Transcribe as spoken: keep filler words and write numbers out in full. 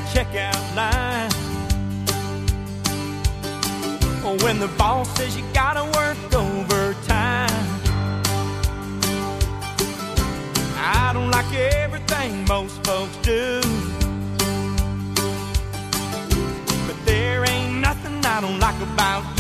checkout line. When the boss says you gotta work overtime. I don't like everything most folks do, but there ain't nothing I don't like about you.